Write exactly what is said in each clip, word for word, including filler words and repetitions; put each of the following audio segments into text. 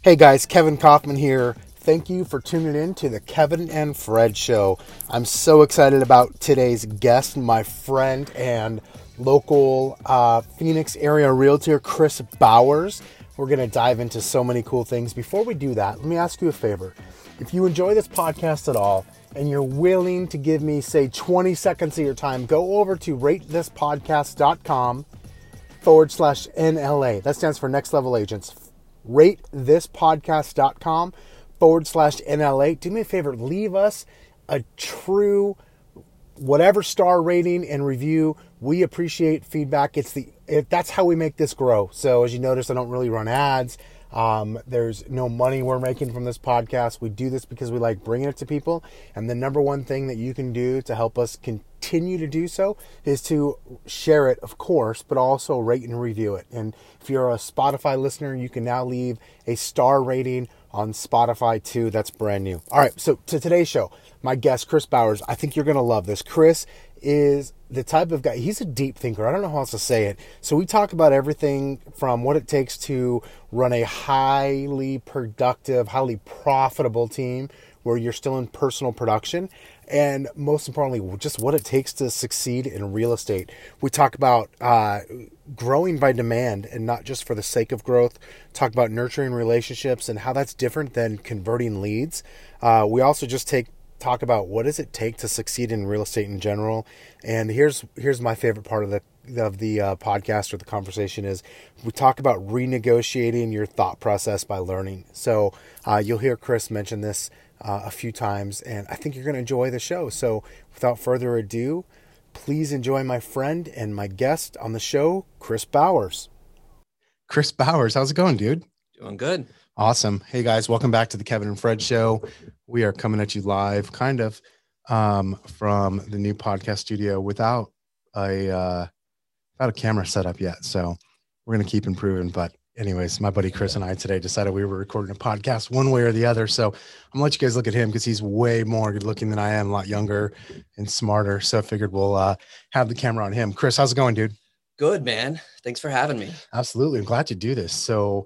Hey guys, Kevin Kaufman here. Thank you for tuning in to the Kevin and Fred Show. I'm so excited about today's guest, my friend and local uh, Phoenix area realtor, Chris Bowers. We're going to dive into so many cool things. Before we do that, let me ask you a favor. If you enjoy this podcast at all and you're willing to give me, say, twenty seconds of your time, go over to ratethispodcast.com forward slash NLA. That stands for Next Level Agents. ratethispodcast.com forward slash NLA. Do me a favor, leave us a true whatever star rating and review. We appreciate feedback. It's the it, that's how we make this grow. So as you notice, I don't really run ads. Um, there's no money we're making from this podcast. We do this because we like bringing it to people. And the number one thing that you can do to help us continue to do so is to share it, of course, but also rate and review it. And if you're a Spotify listener, you can now leave a star rating on Spotify too. That's brand new. All right. So to today's show, my guest, Chris Bowers, I think you're going to love this. Chris is the type of guy, he's a deep thinker. I don't know how else to say it. So we talk about everything from what it takes to run a highly productive, highly profitable team where you're still in personal production, and most importantly, just what it takes to succeed in real estate. We talk about uh, growing by demand and not just for the sake of growth. Talk about nurturing relationships and how that's different than converting leads. Uh, we also just take talk about what does it take to succeed in real estate in general. And here's here's my favorite part of the of the uh, podcast or the conversation is we talk about renegotiating your thought process by learning. So uh, you'll hear Chris mention this uh, a few times, and I think you're going to enjoy the show. So without further ado, please enjoy my friend and my guest on the show, Chris Bowers. Chris Bowers, how's it going, dude? Doing good. Awesome. Hey guys, welcome back to the Kevin and Fred Show. We are coming at you live, kind of um, from the new podcast studio without a uh, without a camera set up yet. So we're gonna keep improving. But anyways, my buddy Chris and I today decided we were recording a podcast one way or the other. So I'm gonna let you guys look at him because he's way more good looking than I am, a lot younger and smarter. So I figured we'll uh, have the camera on him. Chris, how's it going, dude? Good, man. Thanks for having me. Absolutely. I'm glad to do this. So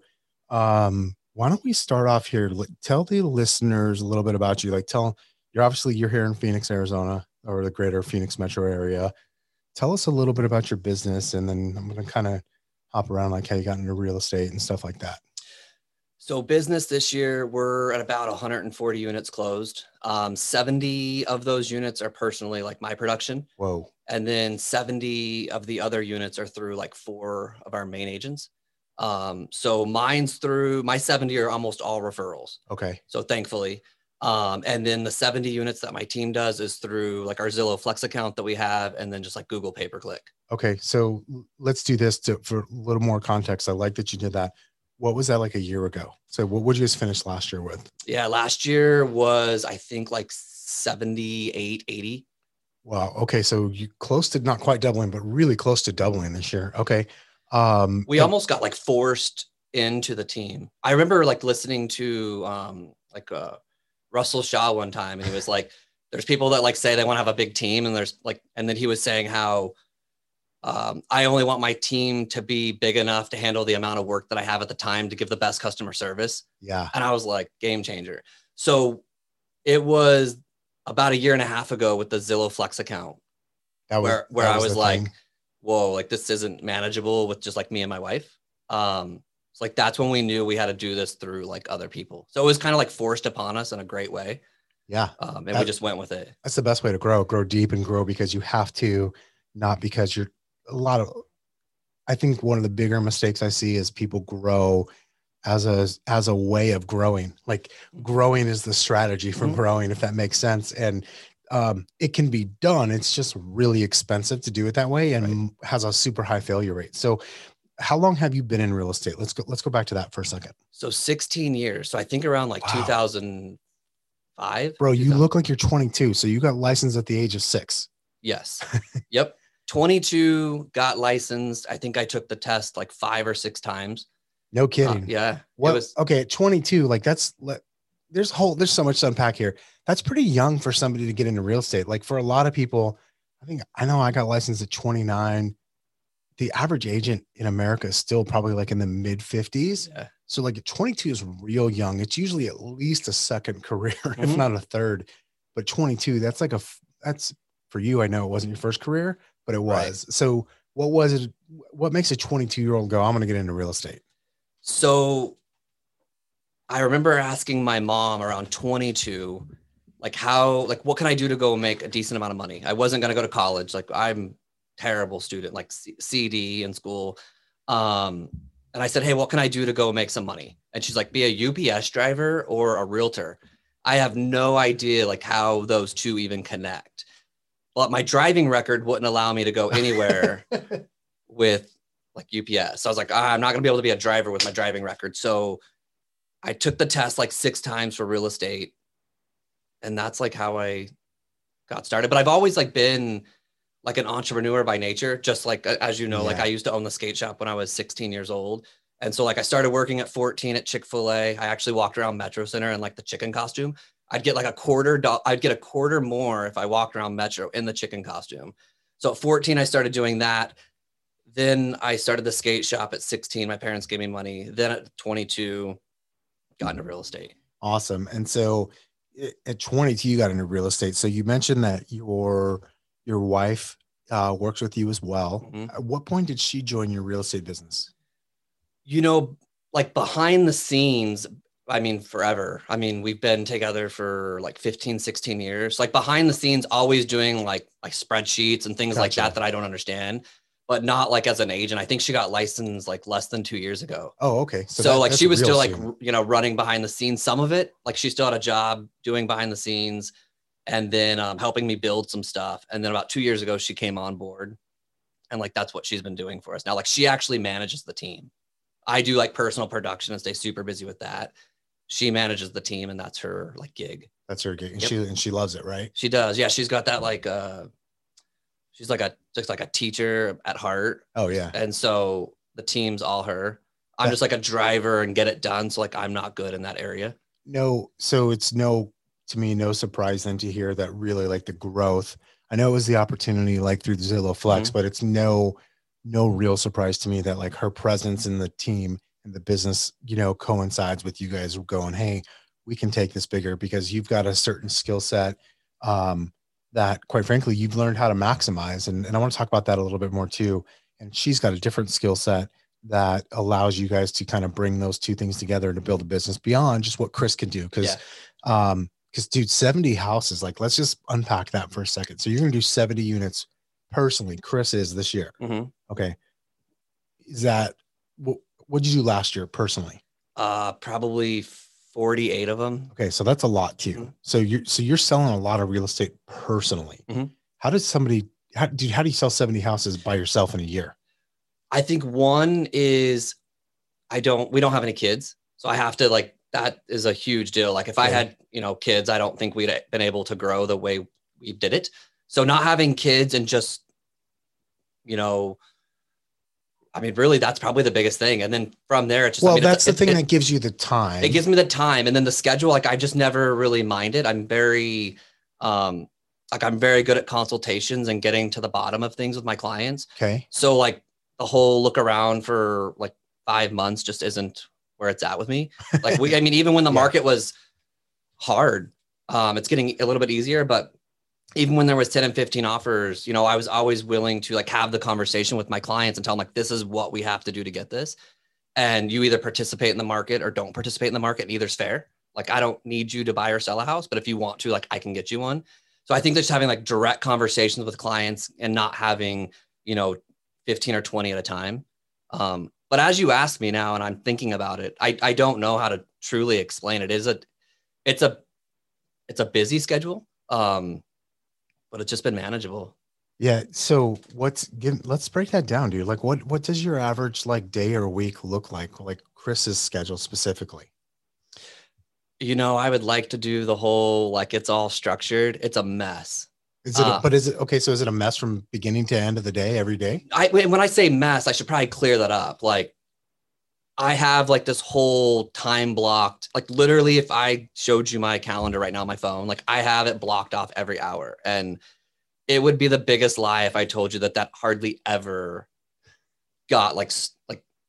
um why don't we start off here? Tell the listeners a little bit about you. Like tell, you're obviously you're here in Phoenix, Arizona, or the greater Phoenix metro area. Tell us a little bit about your business, and then I'm going to kind of hop around like how you got into real estate and stuff like that. So business this year, we're at about one hundred forty units closed. Um, seventy of those units are personally like my production. Whoa. And then seventy of the other units are through like four of our main agents. Um, so mine's through my seventy are almost all referrals. Okay. So thankfully, um, and then the seventy units that my team does is through like our Zillow Flex account that we have, and then just like Google pay-per-click. Okay. So let's do this to, for a little more context. I like that you did that. What was that like a year ago? So what would you guys finish last year with? Yeah. Last year was, I think like seventy-eight, eighty. Wow. Okay. So you close to not quite doubling, but really close to doubling this year. Okay. Um, we almost got like forced into the team. I remember like listening to um, like uh, Russell Shaw one time, and he was like, there's people that like say they want to have a big team, and there's like, and then he was saying how um, I only want my team to be big enough to handle the amount of work that I have at the time to give the best customer service. Yeah. And I was like, game changer. So it was about a year and a half ago with the Zillow Flex account that was, where, where that I was was the like, thing. whoa, like this isn't manageable with just like me and my wife. Um, it's like, that's when we knew we had to do this through like other people. So it was kind of like forced upon us in a great way. Yeah. Um, and that, we just went with it. That's the best way to grow, grow deep and grow because you have to, not because you're a lot of, I think one of the bigger mistakes I see is people grow as a, as a way of growing. Like growing is the strategy for mm-hmm. growing, if that makes sense. And um, it can be done. It's just really expensive to do it that way and right. has a super high failure rate. So how long have you been in real estate? Let's go, let's go back to that for a second. So sixteen years. So I think around like wow. two thousand five. Bro, you look like you're twenty-two. So you got licensed at the age of six. Yes. Yep. twenty-two, got licensed. I think I took the test like five or six times. No kidding. Uh, yeah. What? It was, okay. At twenty-two, like that's, there's whole, there's so much to unpack here. That's pretty young for somebody to get into real estate. Like for a lot of people, I think, I know I got licensed at twenty-nine. The average agent in America is still probably like in the mid fifties. Yeah. So like at twenty-two is real young. It's usually at least a second career, mm-hmm. if not a third. But twenty-two, that's like a, that's for you. I know it wasn't your first career, but it was. Right. So what was it? What makes a twenty-two year old go, I'm going to get into real estate? So I remember asking my mom around twenty-two, like how, like, what can I do to go make a decent amount of money? I wasn't going to go to college. Like I'm terrible student, like C- CD in school. Um, and I said, hey, what can I do to go make some money? And she's like, be a U P S driver or a realtor. I have no idea like how those two even connect. But my driving record wouldn't allow me to go anywhere with like U P S. So I was like, ah, I'm not going to be able to be a driver with my driving record. So I took the test like six times for real estate. And that's like how I got started. But I've always like been like an entrepreneur by nature, just like, as you know, yeah. like I used to own the skate shop when I was sixteen years old. And so like I started working at fourteen at Chick-fil-A. I actually walked around Metro Center in like the chicken costume. I'd get like a quarter, do- I'd get a quarter more if I walked around Metro in the chicken costume. So at fourteen, I started doing that. Then I started the skate shop at sixteen. My parents gave me money. Then at twenty-two, got into real estate. Awesome. And so at twenty-two, you got into real estate. So you mentioned that your, your wife uh, works with you as well. Mm-hmm. At what point did she join your real estate business? You know, like behind the scenes, I mean, forever. I mean, we've been together for like fifteen, sixteen years, like behind the scenes, always doing like, like spreadsheets and things gotcha. Like that, that I don't understand, but not like as an agent. I think she got licensed like less than two years ago. Oh, okay. So, so that, like she was still like, soon. you know, running behind the scenes, some of it, like she still had a job doing behind the scenes and then um, helping me build some stuff. And then about two years ago, she came on board and like, that's what she's been doing for us now. Like she actually manages the team. I do like personal production and stay super busy with that. She manages the team and that's her like gig. That's her gig. And yep. she, and she loves it, right? She does. Yeah. She's got that like, uh, she's like a, just like a teacher at heart. Oh yeah. And so the team's all her. I'm that, just like a driver and get it done. So like, I'm not good in that area. No. So it's no, to me, no surprise then to hear that really like the growth. I know it was the opportunity like through the Zillow Flex, mm-hmm. but it's no, no real surprise to me that like her presence in the team and the business, you know, coincides with you guys going, hey, we can take this bigger because you've got a certain skill set um, that quite frankly, you've learned how to maximize. And, and I want to talk about that a little bit more too. And she's got a different skill set that allows you guys to kind of bring those two things together to build a business beyond just what Chris can do. Cause, yeah. um, cause dude, seventy houses, like, let's just unpack that for a second. So you're going to do seventy units personally. Chris is this year. Mm-hmm. Okay. Is that what what'd you do last year personally? Uh, probably forty-eight of them. Okay. So that's a lot too. Mm-hmm. So you're, so you're selling a lot of real estate personally. Mm-hmm. How does somebody, how do, how do you sell seventy houses by yourself in a year? I think one is I don't, we don't have any kids. So I have to like, that is a huge deal. Like if okay. I had, you know, kids, I don't think we'd been able to grow the way we did it. So not having kids and just, you know, I mean, really, that's probably the biggest thing. And then from there, it's just, well, I mean, that's it's, the it, thing it, that gives you the time. It gives me the time. And then the schedule, like I just never really minded. I'm very, um, like I'm very good at consultations and getting to the bottom of things with my clients. Okay. So like the whole look around for like five months just isn't where it's at with me. Like we, I mean, even when the yeah. market was hard, um, it's getting a little bit easier, but even when there was ten and fifteen offers, you know, I was always willing to like have the conversation with my clients and tell them like, this is what we have to do to get this. And you either participate in the market or don't participate in the market, and either's fair. Like, I don't need you to buy or sell a house, but if you want to, like, I can get you one. So I think just having like direct conversations with clients and not having, you know, fifteen or twenty at a time. Um, but as you ask me now, and I'm thinking about it, I, I don't know how to truly explain it. It is a, it's a, it's a busy schedule. Um, but it's just been manageable. Yeah. So what's, give, let's break that down, dude. Like what, what does your average like day or week look like? Like Chris's schedule specifically? You know, I would like to do the whole, like it's all structured. It's a mess. Is it, uh, a, but is it, okay. So is it a mess from beginning to end of the day, every day? I, when I say mess, I should probably clear that up. Like I have like this whole time blocked, like literally if I showed you my calendar right now on my phone, like I have it blocked off every hour. And it would be the biggest lie if I told you that that hardly ever got like, like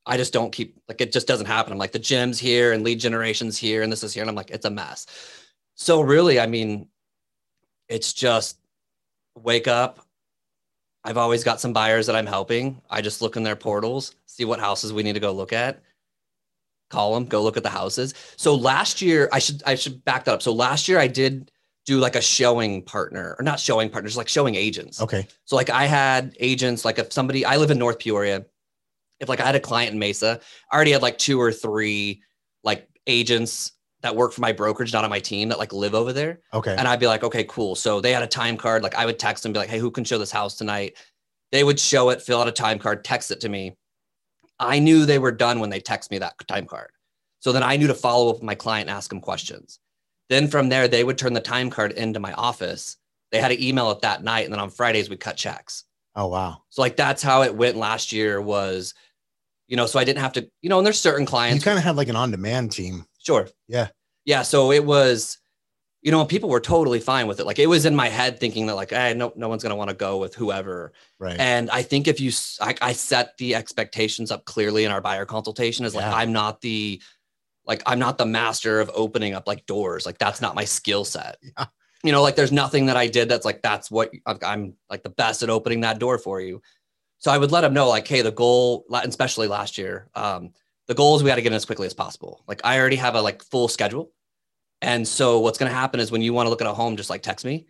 I just don't keep, like, it just doesn't happen. I'm like, the gym's here and lead generation's here and this is here. And I'm like, it's a mess. So really, I mean, it's just wake up. I've always got some buyers that I'm helping. I just look in their portals, see what houses we need to go look at, call them, go look at the houses. So last year, I should, I should back that up. So last year I did do like a showing partner, or not showing partners, like showing agents. Okay. So like I had agents, like if somebody, I live in North Peoria. If like I had a client in Mesa, I already had like two or three like agents that work for my brokerage, not on my team, that like live over there. Okay. And I'd be like, okay, cool. So they had a time card. Like I would text them, be like, hey, who can show this house tonight? They would show it, fill out a time card, text it to me. I knew they were done when they text me that time card. So then I knew to follow up with my client and ask them questions. Then from there, they would turn the time card into my office. They had to email it that night. And then on Fridays, we cut checks. Oh, wow. So like, that's how it went last year was, you know, so I didn't have to, you know, and there's certain clients. You kind of had like an on-demand team. Sure. Yeah. Yeah. So it was, you know, people were totally fine with it. Like it was in my head thinking that like, hey, no, no one's going to want to go with whoever. Right. And I think if you, I, I set the expectations up clearly in our buyer consultation is Yeah. like, I'm not the, like, I'm not the master of opening up like doors. Like that's not my skill set. Yeah. You know, like there's nothing that I did that's like, that's what I'm like the best at opening that door for you. So I would let them know like, hey, the goal, especially last year, um, the goal is we got to get in as quickly as possible. Like I already have a like full schedule. And so what's going to happen is when you want to look at a home, just like text me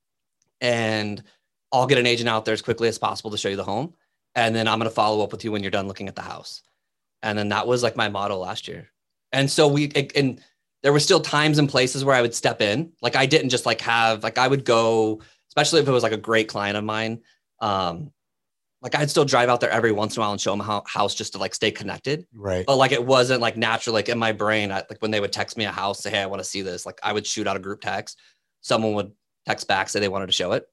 and I'll get an agent out there as quickly as possible to show you the home. And then I'm going to follow up with you when you're done looking at the house. And then that was like my motto last year. And so we, and there were still times and places where I would step in. Like I didn't just like have, like I would go, especially if it was like a great client of mine. Um, Like I'd still drive out there every once in a while and show them a house just to like stay connected. Right. But like, it wasn't like natural, like in my brain, I, like when they would text me a house, say, hey, I want to see this. Like I would shoot out a group text. Someone would text back, say they wanted to show it.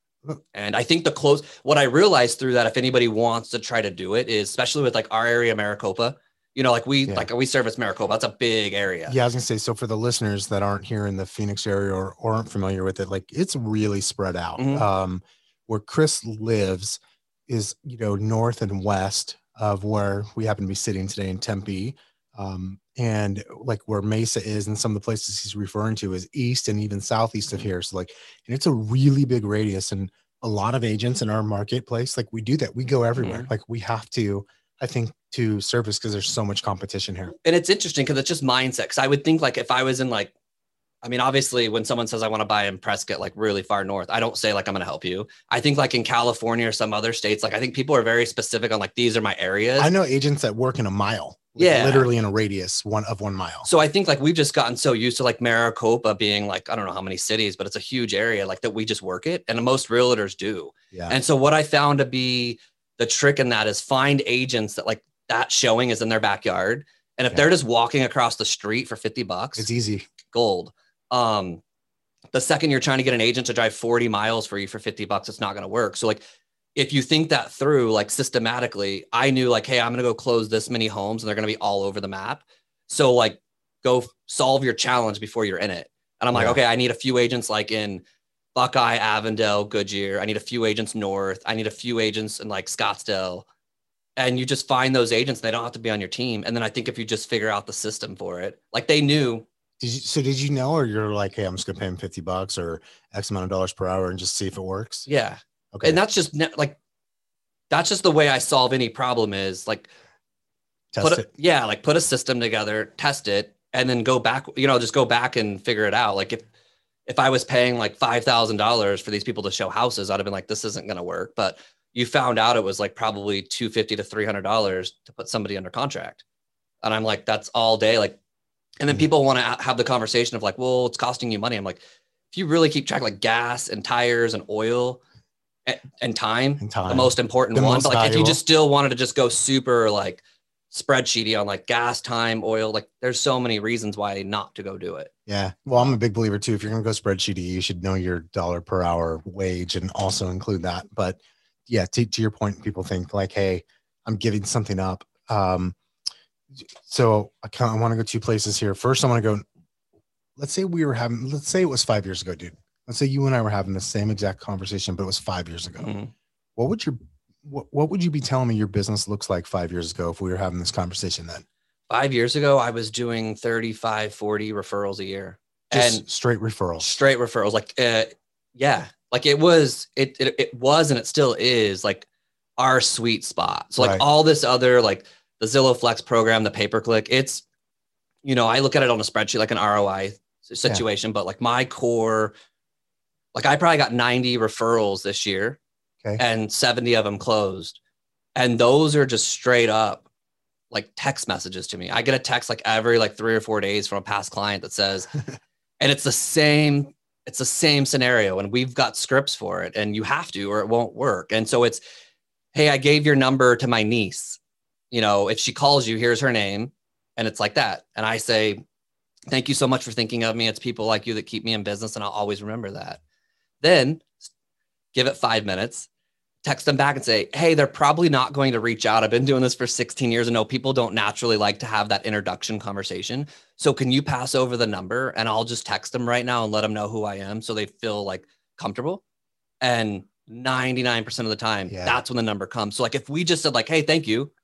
And I think the close, what I realized through that, if anybody wants to try to do it is, especially with like our area, Maricopa, you know, like we, yeah. like we service Maricopa. That's a big area. Yeah. I was gonna say, so for the listeners that aren't here in the Phoenix area or, or aren't familiar with it, like it's really spread out. Mm-hmm. Um, where Chris lives is, you know, north and west of where we happen to be sitting today in Tempe. Um, and like where Mesa is and some of the places he's referring to is east and even southeast of here. So like, and it's a really big radius and a lot of agents in our marketplace, like we do that. We go everywhere. Mm-hmm. Like we have to, I think, to service because there's so much competition here. And it's interesting because it's just mindset. Cause I would think like if I was in like, I mean, obviously when someone says I want to buy in Prescott, like really far north, I don't say like, I'm going to help you. I think like in California or some other states, like I think people are very specific on like, these are my areas. I know agents that work in a mile, like yeah, literally in a radius one of one mile. So I think like we've just gotten so used to like Maricopa being like, I don't know how many cities, but it's a huge area like that we just work it. And most realtors do. Yeah. And so what I found to be the trick in that is find agents that like that showing is in their backyard. And if yeah. they're just walking across the street for fifty bucks, it's easy. Gold. Um, the second you're trying to get an agent to drive forty miles for you for fifty bucks, it's not going to work. So like, if you think that through, like systematically, I knew like, hey, I'm going to go close this many homes and they're going to be all over the map. So like, go f- solve your challenge before you're in it. And I'm like, yeah. okay, I need a few agents like in Buckeye, Avondale, Goodyear. I need a few agents north. I need a few agents in like Scottsdale. And you just find those agents. They don't have to be on your team. And then I think if you just figure out the system for it, like they knew. Did you, so did you know, or you're like, hey, I'm just gonna pay him fifty bucks or X amount of dollars per hour and just see if it works? Yeah. Okay. And that's just like, that's just the way I solve any problem is like, test put a, it. Yeah. Like put a system together, test it, and then go back, you know, just go back and figure it out. Like if, if I was paying like five thousand dollars for these people to show houses, I'd have been like, this isn't going to work. But you found out it was like probably two hundred fifty dollars to three hundred dollars to put somebody under contract. And I'm like, that's all day. Like, and then people want to have the conversation of like, well, it's costing you money. I'm like, if you really keep track, like gas and tires and oil and, and time, and time, the most important the one. most But like, valuable. if you just still wanted to just go super like spreadsheety on like gas, time, oil, like there's so many reasons why not to go do it. Yeah. Well, I'm a big believer too. If you're going to go spreadsheety, you should know your dollar per hour wage and also include that. But yeah, to, to your point, people think like, hey, I'm giving something up. Um, so I kind of want to go two places here. First, I want to go, let's say we were having, let's say it was five years ago, dude. Let's say you and I were having the same exact conversation, but it was five years ago. Mm-hmm. What would your what, what would you be telling me your business looks like five years ago if we were having this conversation then? Five years ago, I was doing thirty-five, forty referrals a year. Just and straight referrals. Straight referrals. Like, uh, yeah, like it was, it, it, it was, and it still is like our sweet spot. So like Right. all this other, like the Zillow Flex program, the pay-per-click, it's, you know, I look at it on a spreadsheet, like an R O I situation, yeah. But like my core, like I probably got ninety referrals this year, okay. and seventy of them closed. And those are just straight up like text messages to me. I get a text like every like three or four days from a past client that says, and it's the same, it's the same scenario. And we've got scripts for it, and you have to, or it won't work. And so it's, hey, I gave your number to my niece. You know, if she calls you, here's her name. And it's like that. And I say, thank you so much for thinking of me. It's people like you that keep me in business, and I'll always remember that. Then give it five minutes, text them back and say, hey, they're probably not going to reach out. I've been doing this for sixteen years and know people don't naturally like to have that introduction conversation. So can you pass over the number, and I'll just text them right now and let them know who I am so they feel like comfortable. And ninety-nine percent of the time, yeah. That's when the number comes. So like if we just said like, hey, thank you,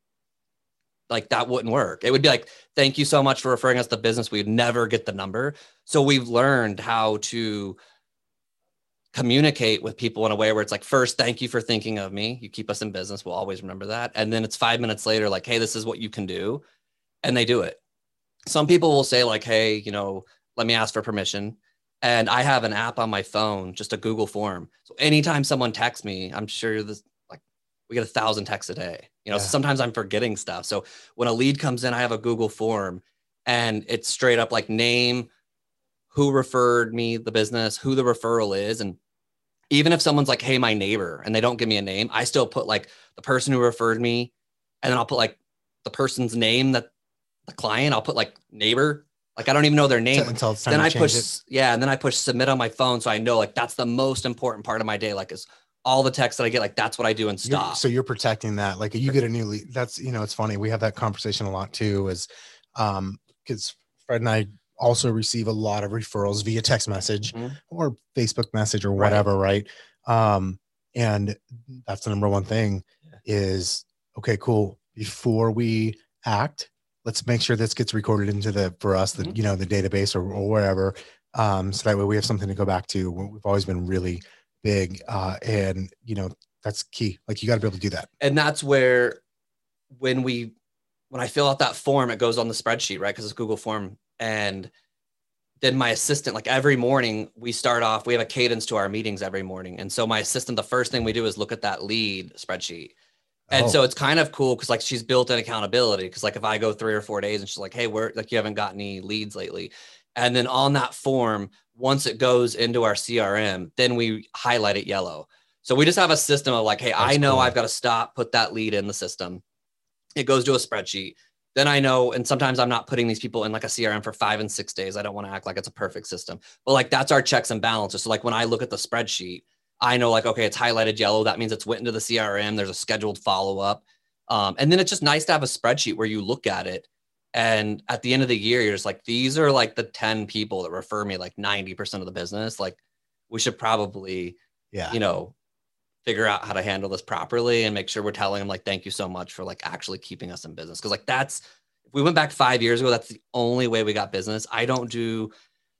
like that wouldn't work. It would be like, thank you so much for referring us to business. We'd never get the number. So we've learned how to communicate with people in a way where it's like, first, thank you for thinking of me. You keep us in business. We'll always remember that. And then it's five minutes later, like, hey, this is what you can do. And they do it. Some people will say like, hey, you know, let me ask for permission. And I have an app on my phone, just a Google form. So anytime someone texts me, I'm sure this, like we get a thousand texts a day. You know, yeah. Sometimes I'm forgetting stuff. So when a lead comes in, I have a Google form, and it's straight up like name, who referred me the business, who the referral is. And even if someone's like, hey, my neighbor, and they don't give me a name, I still put like the person who referred me. And then I'll put like the person's name, that the client, I'll put like neighbor. Like, I don't even know their name. Until it's time then to I change push, it. yeah. And then I push submit on my phone. So I know like that's the most important part of my day. Like is all the texts that I get, like that's what I do and stop. You're, so you're protecting that. Like you get a new lead. That's, you know, it's funny. We have that conversation a lot too, is um, because Fred and I also receive a lot of referrals via text message mm-hmm. or Facebook message or whatever. Right. right? Um, and that's the number one thing yeah. is, okay, cool. Before we act, let's make sure this gets recorded into the, for us, the, mm-hmm. you know, the database or, or wherever. Um, so that way we have something to go back to. We've always been really big. Uh, and you know, that's key. Like you got to be able to do that. And that's where, when we, when I fill out that form, it goes on the spreadsheet, right? Cause it's Google form. And then my assistant, like every morning we start off, we have a cadence to our meetings every morning. And so my assistant, the first thing we do is look at that lead spreadsheet. And oh. so it's kind of cool because like she's built in accountability. Because like if I go three or four days and she's like, hey, we're like, you haven't got any leads lately. And then on that form, once it goes into our C R M, then we highlight it yellow. So we just have a system of like, hey, That's I know cool. I've got to stop, put that lead in the system. It goes to a spreadsheet. Then I know, and sometimes I'm not putting these people in like a C R M for five and six days. I don't want to act like it's a perfect system, but like that's our checks and balances. So like when I look at the spreadsheet, I know like, okay, it's highlighted yellow. That means it's went into the C R M. There's a scheduled follow-up. Um, and then it's just nice to have a spreadsheet where you look at it. And at the end of the year, you're just like, these are like the ten people that refer me like ninety percent of the business. Like we should probably, yeah, you know, figure out how to handle this properly and make sure we're telling them like, thank you so much for like actually keeping us in business. Cause like that's, if we went back five years ago, that's the only way we got business. I don't do,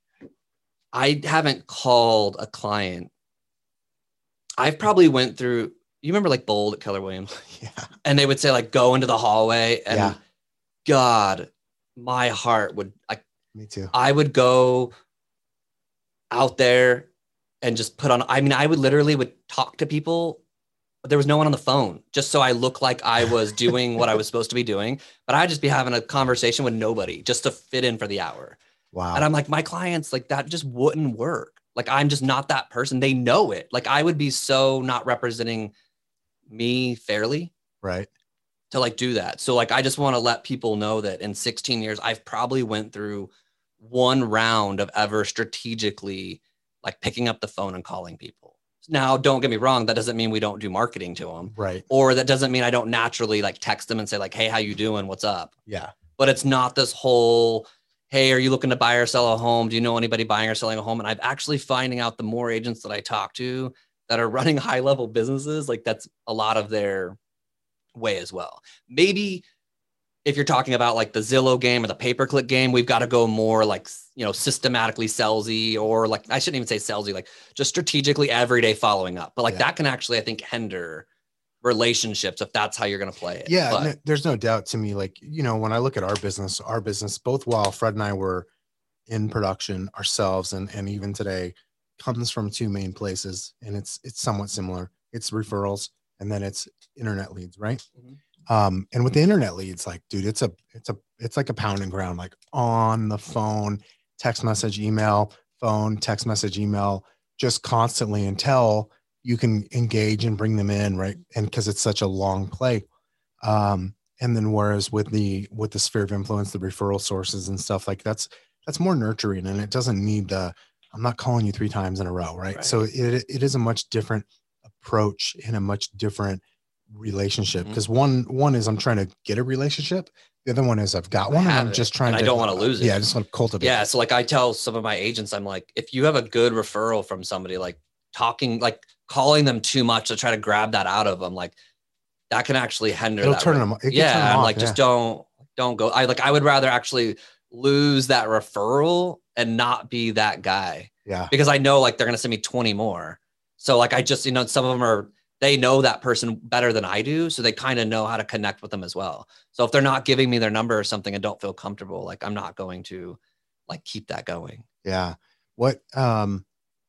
I haven't called a client. I've probably went through, you remember like Bold at Keller Williams? Yeah. And they would say like, go into the hallway and yeah. God, my heart would, like, me too. I would go out there and just put on, I mean, I would literally would talk to people, but there was no one on the phone just so I look like I was doing what I was supposed to be doing, but I'd just be having a conversation with nobody just to fit in for the hour. Wow. And I'm like, my clients, like that just wouldn't work. Like, I'm just not that person. They know it. Like I would be so not representing me fairly. Right. To like do that. So like, I just want to let people know that in sixteen years, I've probably went through one round of ever strategically like picking up the phone and calling people. Now, don't get me wrong. That doesn't mean we don't do marketing to them. Right. Or that doesn't mean I don't naturally like text them and say like, hey, how you doing? What's up? Yeah. But it's not this whole, hey, are you looking to buy or sell a home? Do you know anybody buying or selling a home? And I'm actually finding out the more agents that I talk to, that are running high level businesses, like that's a lot of their way as well. Maybe if you're talking about like the Zillow game or the pay-per-click game, we've got to go more like, you know, systematically salesy, or like, I shouldn't even say salesy, like just strategically everyday following up. But like yeah. that can actually, I think, hinder relationships if that's how you're going to play it. Yeah. But, no, there's no doubt to me, like, you know, when I look at our business, our business, both while Fred and I were in production ourselves, and, and even today, comes from two main places, and it's, it's somewhat similar. It's referrals, and then it's internet leads. Right. Mm-hmm. Um, and with the internet leads, like, dude, it's a, it's a, it's like a pound and ground, like on the phone, text message, email, phone, text message, email, just constantly until you can engage and bring them in. Right. And cause it's such a long play. Um, and then whereas with the, with the sphere of influence, the referral sources and stuff, like that's, that's more nurturing, and it doesn't need the, I'm not calling you three times in a row. Right. right. So it, it is a much different approach and a much different relationship, because mm-hmm. one one is I'm trying to get a relationship, the other one is I've got one and I'm just trying and to I don't want to lose it. Yeah, I just want to cultivate yeah it. So like I tell some of my agents, I'm like, if you have a good referral from somebody, like talking, like calling them too much to try to grab that out of them, like that can actually hinder It'll that turn them, it yeah turn them and off, like yeah. just don't don't go. I like I would rather actually lose that referral and not be that guy, yeah because I know like they're gonna send me twenty more. So like I just, you know, some of them are, they know that person better than I do. So they kind of know how to connect with them as well. So if they're not giving me their number or something and don't feel comfortable, like I'm not going to like keep that going. Yeah. What, um,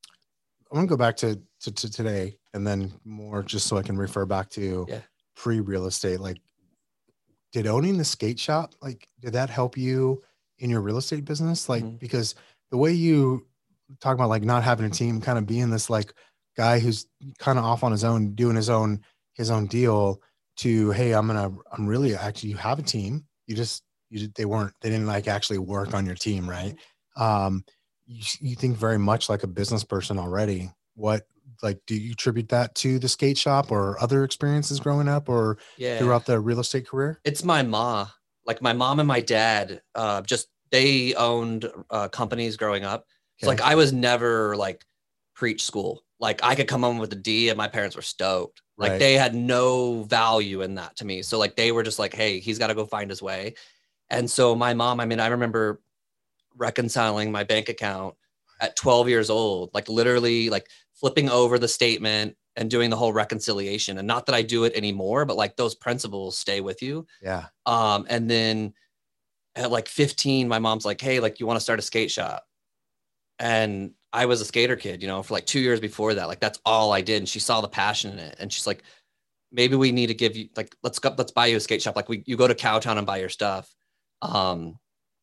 I want to go back to, to, to today, and then more just so I can refer back to yeah. pre-real estate. Like, did owning the skate shop, like, did that help you in your real estate business? Like, mm-hmm. because the way you talk about like not having a team, kind of being this like guy who's kind of off on his own, doing his own, his own deal, to, hey, I'm going to, I'm really actually, you have a team. You just, you, they weren't, they didn't like actually work on your team. Right. Um, you, you think very much like a business person already. What, like, do you attribute that to the skate shop or other experiences growing up, or yeah. throughout the real estate career? It's my ma, like my mom and my dad, uh, just, they owned uh, companies growing up. So okay. like I was never like preach school. Like I could come home with a D and my parents were stoked. Like right. they had no value in that to me. So like they were just like, hey, he's got to go find his way. And so my mom, I mean, I remember reconciling my bank account at twelve years old, like literally like flipping over the statement and doing the whole reconciliation. And not that I do it anymore, but like those principles stay with you. Yeah. Um, and then at like fifteen, my mom's like, hey, like you want to start a skate shop? And I was a skater kid, you know, for like two years before that. Like, that's all I did. And she saw the passion in it. And she's like, maybe we need to give you, like, let's go, let's buy you a skate shop. Like we, you go to Cowtown and buy your stuff. Um,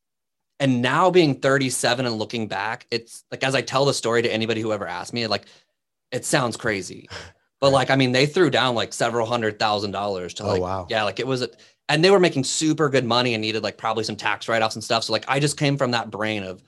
and now being thirty-seven and looking back, it's like, as I tell the story to anybody who ever asked me, like, it sounds crazy, but like, I mean, they threw down like several hundred thousand dollars to like, oh, wow. yeah, like it was, a, and they were making super good money and needed like probably some tax write-offs and stuff. So like, I just came from that brain of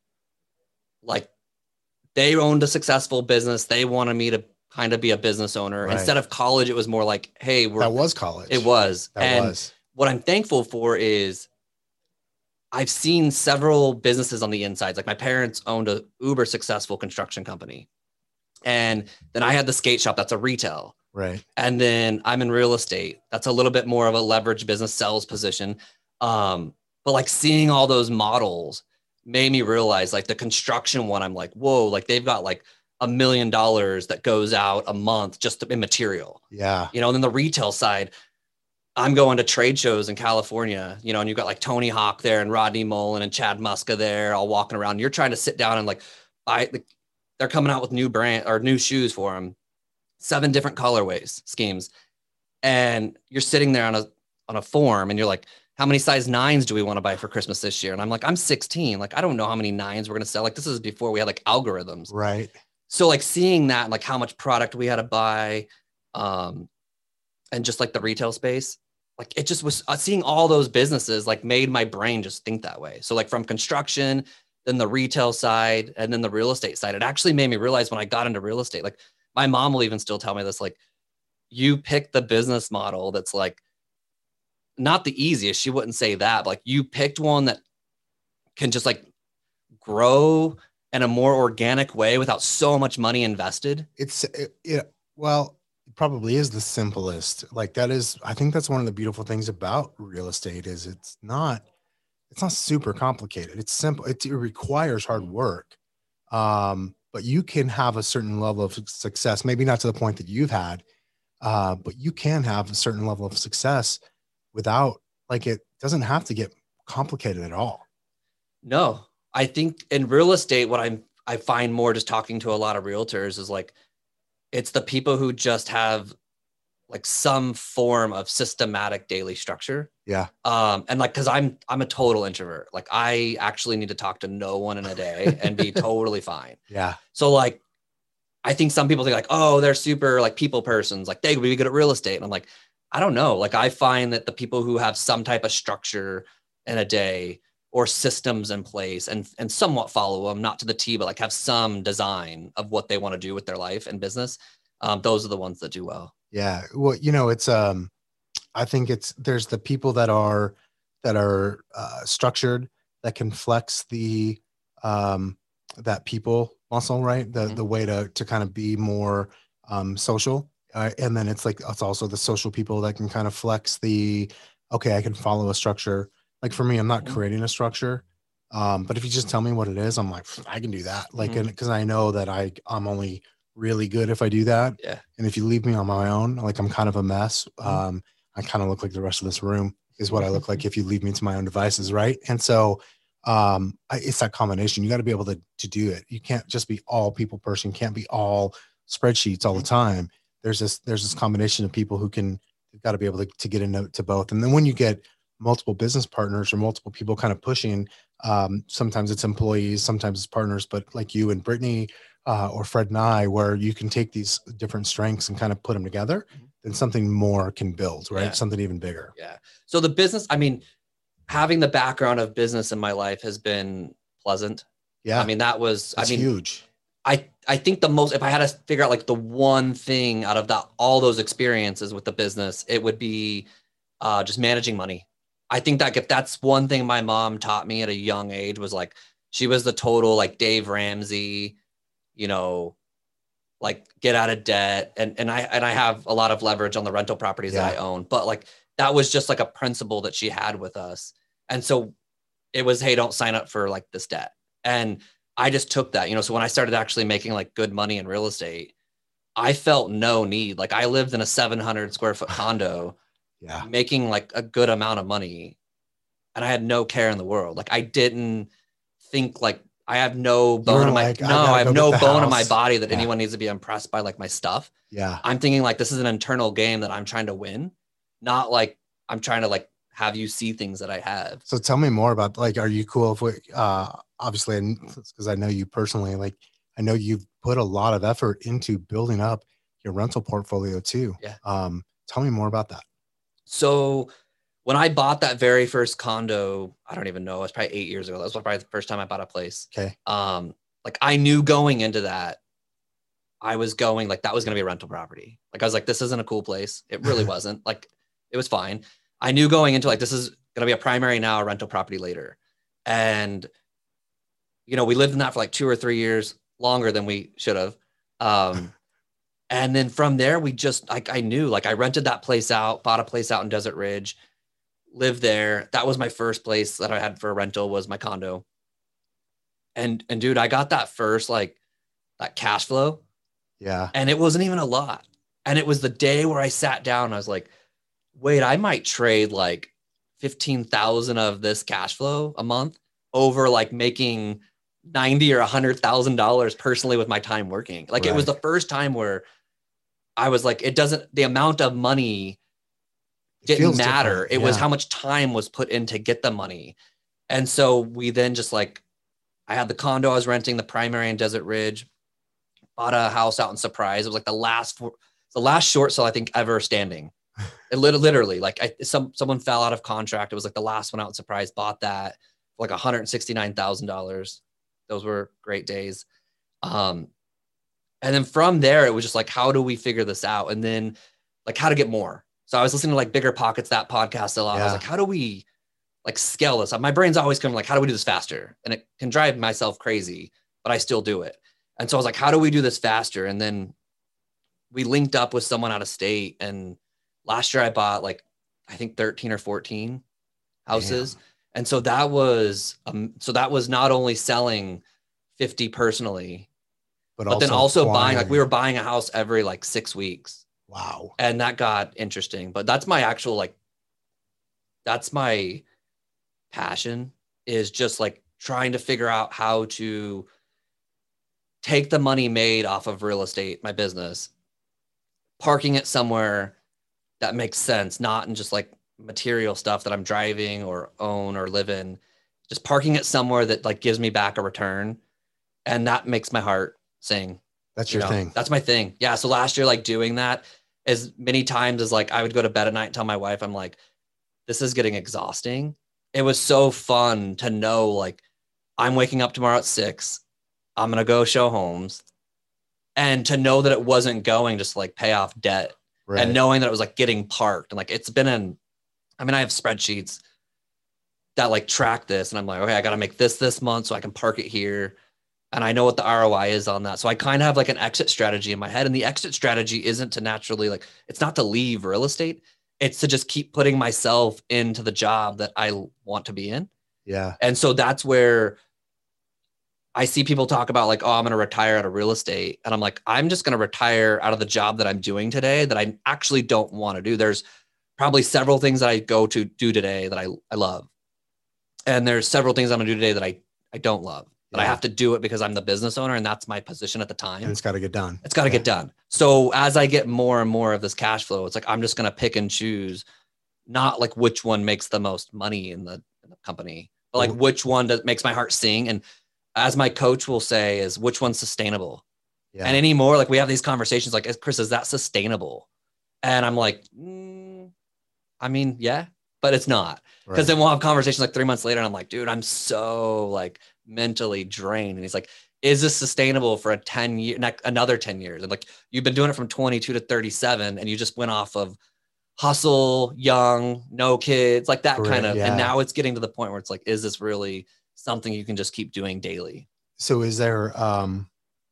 like, they owned a successful business. They wanted me to kind of be a business owner. Right. Instead of college, it was more like, hey, we're, that was college. It was. That and was. What I'm thankful for is I've seen several businesses on the insides. Like my parents owned a uber successful construction company. And then I had the skate shop. That's a retail. Right. And then I'm in real estate. That's a little bit more of a leverage business sales position. Um, but like seeing all those models made me realize like the construction one, I'm like, whoa, like they've got like a million dollars that goes out a month just in material. Yeah. You know, and then the retail side, I'm going to trade shows in California, you know, and you've got like Tony Hawk there and Rodney Mullen and Chad Muska there, all walking around. You're trying to sit down and like buy, like, they're coming out with new brand or new shoes for them, seven different colorways schemes. And you're sitting there on a, on a form and you're like, how many size nines do we want to buy for Christmas this year? And I'm like, I'm sixteen. Like, I don't know how many nines we're going to sell. Like, this is before we had like algorithms. Right. So like seeing that, like how much product we had to buy, um, and just like the retail space, like it just was uh, seeing all those businesses like made my brain just think that way. So like from construction, then the retail side, and then the real estate side, it actually made me realize when I got into real estate, like my mom will even still tell me this, like you pick the business model that's like, not the easiest. She wouldn't say that, but like you picked one that can just like grow in a more organic way without so much money invested? It's it, it, well, it probably is the simplest. Like that is, I think that's one of the beautiful things about real estate is it's not, it's not super complicated. It's simple. It, it requires hard work. Um, but you can have a certain level of success, maybe not to the point that you've had, uh, but you can have a certain level of success without, like, it doesn't have to get complicated at all. No, I think in real estate, what I'm, I find more just talking to a lot of realtors is like, it's the people who just have like some form of systematic daily structure. Yeah. Um, and like, cause I'm, I'm a total introvert. Like I actually need to talk to no one in a day and be totally fine. Yeah. So like, I think some people think like, oh, they're super like people persons, like they would be good at real estate. And I'm like, I don't know. Like I find that the people who have some type of structure in a day or systems in place and, and somewhat follow them, not to the T, but like have some design of what they want to do with their life and business. Um, those are the ones that do well. Yeah. Well, you know, it's, um, I think it's, there's the people that are, that are, uh, structured that can flex the, um, that people muscle, right? The, Mhm. the way to, to kind of be more, um, social. Uh, and then it's like, it's also the social people that can kind of flex the, okay, I can follow a structure. Like for me, I'm not Mhm. creating a structure. Um, but if you just tell me what it is, I'm like, I can do that. Like, Mhm. and cause I know that I, I'm only really good if I do that. Yeah. And if you leave me on my own, like I'm kind of a mess. Mhm. Um, I kind of look like the rest of this room is what I look like if you leave me to my own devices. Right. And so, um, I, it's that combination. You got to be able to, to do it. You can't just be all people person, can't be all spreadsheets all the time. There's this, there's this combination of people who can, you've got to be able to, to get into to both. And then when you get multiple business partners or multiple people kind of pushing, um, sometimes it's employees, sometimes it's partners, but like you and Brittany, uh, or Fred and I, where you can take these different strengths and kind of put them together, then something more can build, right? Yeah. Something even bigger. Yeah. So the business, I mean, having the background of business in my life has been pleasant. Yeah. I mean, that was, That's I mean, huge. I, I think the most, if I had to figure out like the one thing out of that, all those experiences with the business, it would be uh, just managing money. I think that if that's one thing my mom taught me at a young age was like, she was the total like Dave Ramsey, you know, like get out of debt. And, and I, and I have a lot of leverage on the rental properties Yeah. that I own, but like, that was just like a principle that she had with us. And so it was, hey, don't sign up for like this debt. And I just took that, you know, so when I started actually making like good money in real estate, I felt no need. Like I lived in a seven hundred square foot condo, Yeah. making like a good amount of money. And I had no care in the world. Like I didn't think like I have no bone in my, like, I no, gotta I have go no get the bone in my house. body that Yeah. anyone needs to be impressed by like my stuff. Yeah. I'm thinking like, this is an internal game that I'm trying to win, not like I'm trying to like have you see things that I have. So tell me more about, like, are you cool if we, uh, obviously, because I know you personally, like, I know you've put a lot of effort into building up your rental portfolio too. Yeah. Um, tell me more about that. So when I bought that very first condo, I don't even know, it was probably eight years ago. That was probably the first time I bought a place. Okay. Um, like I knew going into that, I was going like, that was going to be a rental property. Like I was like, this isn't a cool place. It really wasn't. Like it was fine. I knew going into like, this is going to be a primary now, a rental property later. And, you know, we lived in that for like two or three years longer than we should have. Um, and then from there, we just, like, I knew, like I rented that place out, bought a place out in Desert Ridge, lived there. That was my first place that I had for a rental, was my condo. And, and dude, I got that first, like that cash flow. Yeah. And it wasn't even a lot. And it was the day where I sat down and I was like, wait, I might trade like fifteen thousand of this cash flow a month over like making ninety or a hundred thousand dollars personally with my time working. Like Right. it was the first time where I was like, it doesn't, the amount of money It didn't feels matter. different. It was Yeah. how much time was put in to get the money. And so we then just like, I had the condo I was renting, the primary in Desert Ridge, bought a house out in Surprise. It was like the last, the last short sale I think ever standing. It lit- literally like I, some, someone fell out of contract. It was like the last one out in Surprise, bought that for like one hundred sixty-nine thousand dollars. Those were great days. Um, and then from there, it was just like, how do we figure this out? And then like how to get more. So I was listening to like Bigger Pockets, that podcast a lot. I Yeah. was like, how do we like scale this up? My brain's always kind of like, how do we do this faster? And it can drive myself crazy, but I still do it. And so I was like, how do we do this faster? And then we linked up with someone out of state. And last year I bought like, I think thirteen or fourteen houses. Damn. And so that was, um, so that was not only selling fifty personally, but, but also then also acquiring. buying, like we were buying a house every like six weeks. Wow. And that got interesting, but that's my actual, like, that's my passion, is just like trying to figure out how to take the money made off of real estate, my business, parking it somewhere that makes sense, not in just like material stuff that I'm driving or own or live in, just parking it somewhere that like gives me back a return. And that makes my heart sing. That's your you know? thing. That's my thing. Yeah. So last year, like doing that as many times as like I would go to bed at night and tell my wife, I'm like, this is getting exhausting. It was so fun to know, like, I'm waking up tomorrow at six. I'm going to go show homes, and to know that it wasn't going just like pay off debt, right. And knowing that it was like getting parked, and like, it's been in, I mean, I have spreadsheets that like track this, and I'm like, okay, I got to make this this month so I can park it here. And I know what the R O I is on that. So I kind of have like an exit strategy in my head, and the exit strategy isn't to naturally, like, it's not to leave real estate. It's to just keep putting myself into the job that I want to be in. Yeah. And so that's where I see people talk about like, oh, I'm going to retire out of real estate. And I'm like, I'm just going to retire out of the job that I'm doing today that I actually don't want to do. There's probably several things that I go to do today that I, I love. And there's several things I'm going to do today that I, I don't love. But yeah. I have to do it because I'm the business owner, and that's my position at the time. And it's got to get done. It's got to yeah. get done. So as I get more and more of this cash flow, it's like, I'm just going to pick and choose, not like which one makes the most money in the, in the company, but like which one that makes my heart sing. And as my coach will say, is which one's sustainable. Yeah. And anymore, like we have these conversations like, Chris, is that sustainable? And I'm like, mm, I mean, yeah, but it's not. Because right. then we'll have conversations like three months later, and I'm like, dude, I'm so like mentally drained. And he's like, is this sustainable for a ten year, another ten years? And like, you've been doing it from twenty-two to thirty-seven, and you just went off of hustle, young, no kids, like that Correct, kind of, yeah. and now it's getting to the point where it's like, is this really something you can just keep doing daily? So is there, um,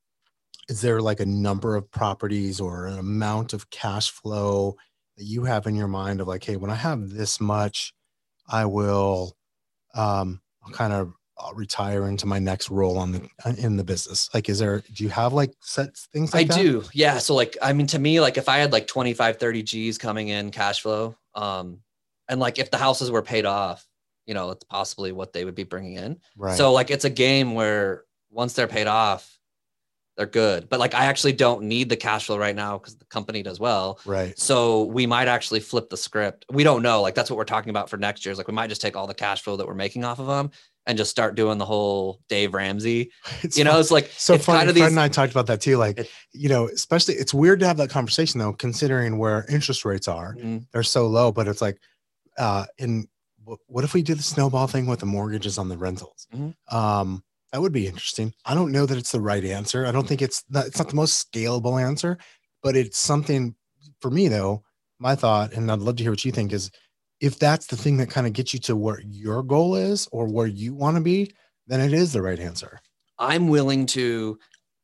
is there like a number of properties or an amount of cash flow that you have in your mind of like, hey, when I have this much, I will, um, I'll kind of I'll retire into my next role on the, in the business? Like, is there, do you have like set things like I that? do. Yeah. So like, I mean, to me, like if I had like twenty-five, thirty G's coming in cash flow, um, and like if the houses were paid off, you know, it's possibly what they would be bringing in. Right. So like, it's a game where once they're paid off, they're good. But like, I actually don't need the cash flow right now because the company does well. Right. So we might actually flip the script. We don't know. Like, that's what we're talking about for next year. Is like, we might just take all the cash flow that we're making off of them and just start doing the whole Dave Ramsey. It's you know, fun. It's like, so it's funny. Kind of Fred these, and I talked about that too. Like, it, you know, especially it's weird to have that conversation though, considering where interest rates are, mm-hmm. they're so low, but it's like, uh, in what if we do the snowball thing with the mortgages on the rentals? Mm-hmm. Um, That would be interesting. I don't know that it's the right answer. I don't think it's not, it's not the most scalable answer, but it's something for me though. My thought, and I'd love to hear what you think, is if that's the thing that kind of gets you to where your goal is or where you want to be, then it is the right answer. I'm willing to,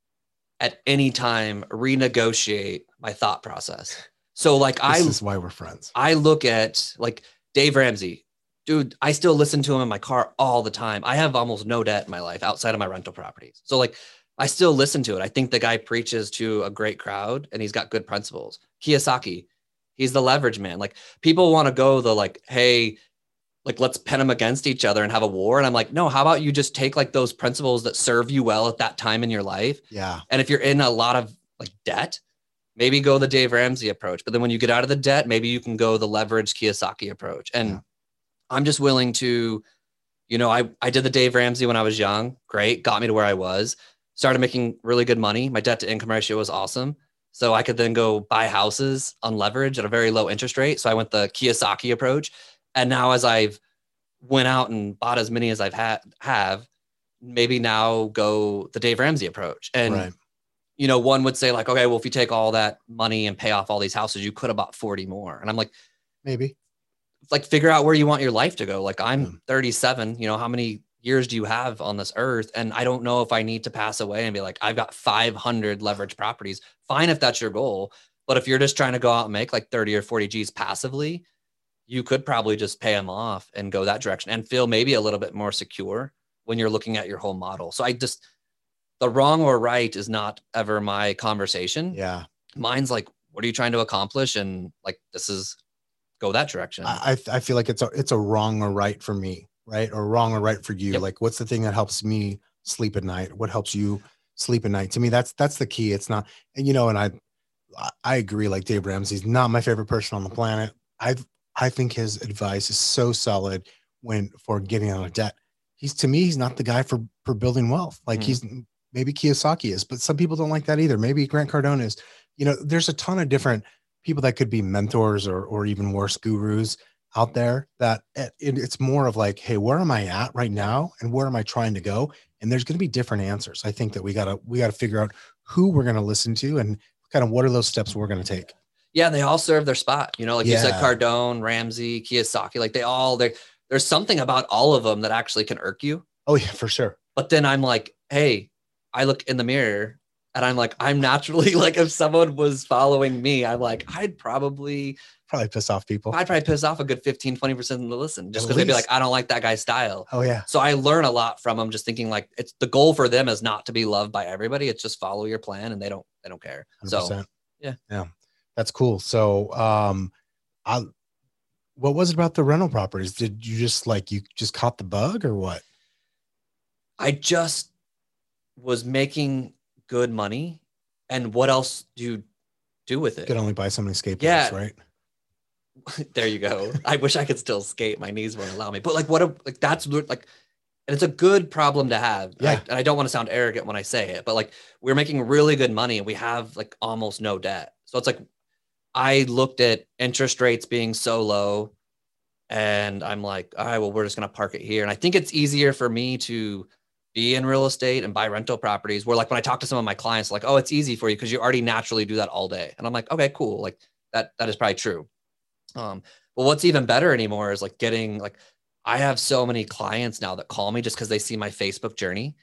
at any time, renegotiate my thought process. So like, this I, is why we're friends. I look at like Dave Ramsey. Dude, I still listen to him in my car all the time. I have almost no debt in my life outside of my rental properties. So like, I still listen to it. I think the guy preaches to a great crowd and he's got good principles. Kiyosaki, he's the leverage man. Like people want to go the like, hey, like let's pin them against each other and have a war. And I'm like, no, how about you just take like those principles that serve you well at that time in your life? Yeah. And if you're in a lot of like debt, maybe go the Dave Ramsey approach. But then when you get out of the debt, maybe you can go the leverage Kiyosaki approach. And yeah. I'm just willing to, you know, I, I did the Dave Ramsey when I was young. Great. Got me to where I was. Started making really good money. My debt to income ratio was awesome. So I could then go buy houses on leverage at a very low interest rate. So I went the Kiyosaki approach. And now as I've went out and bought as many as I've had, have, maybe now go the Dave Ramsey approach. And, right. you know, one would say like, okay, well, if you take all that money and pay off all these houses, you could have bought forty more. And I'm like, maybe. Like figure out where you want your life to go. Like I'm thirty-seven, you know, how many years do you have on this earth? And I don't know if I need to pass away and be like, I've got five hundred leverage properties. Fine, if that's your goal. But if you're just trying to go out and make like thirty or forty G's passively, you could probably just pay them off and go that direction and feel maybe a little bit more secure when you're looking at your whole model. So I just, the wrong or right is not ever my conversation. Yeah. Mine's like, what are you trying to accomplish? And like, this is go that direction. I, I feel like it's a, it's a wrong or right for me, right? Or wrong or right for you. Yep. Like, what's the thing that helps me sleep at night? What helps you sleep at night? To me, that's, that's the key. It's not, and you know, and I, I agree. Like Dave Ramsey's not my favorite person on the planet. I, I think his advice is so solid when, for getting out of debt. He's, to me, he's not the guy for, for building wealth. Like mm-hmm. he's, maybe Kiyosaki is, but some people don't like that either. Maybe Grant Cardone is. You know, there's a ton of different people that could be mentors or, or even worse gurus out there that it, it's more of like, hey, where am I at right now? And where am I trying to go? And there's going to be different answers. I think that we gotta, we gotta figure out who we're going to listen to and kind of what are those steps we're going to take. Yeah. They all serve their spot, you know, like yeah. you said, Cardone, Ramsey, Kiyosaki, like they all, they there's something about all of them that actually can irk you. Oh yeah, for sure. But then I'm like, hey, I look in the mirror and I'm like, I'm naturally like, if someone was following me, I'm like, I'd probably probably piss off people. I'd probably piss off a good fifteen, twenty percent of the listen just because they'd be like, I don't like that guy's style. Oh yeah. So I learn a lot from them, just thinking like it's the goal for them is not to be loved by everybody. It's just follow your plan and they don't, they don't care. one hundred percent. So yeah. Yeah. That's cool. So, um, I, what was it about the rental properties? Did you just like, you just caught the bug or what? I just was making good money, and what else do you do with it? You could only buy so many skateboards, yeah. right? There you go. I wish I could still skate. My knees won't allow me. But like, what? A, like that's like, and it's a good problem to have. Yeah. I, and I don't want to sound arrogant when I say it, but like we're making really good money and we have like almost no debt. So it's like I looked at interest rates being so low, and I'm like, all right, well, we're just gonna park it here. And I think it's easier for me to be in real estate and buy rental properties where like when I talk to some of my clients, like, oh, it's easy for you because you already naturally do that all day. And I'm like, okay, cool. Like that, that is probably true. Um, but what's even better anymore is like getting like, I have so many clients now that call me just because they see my Facebook journey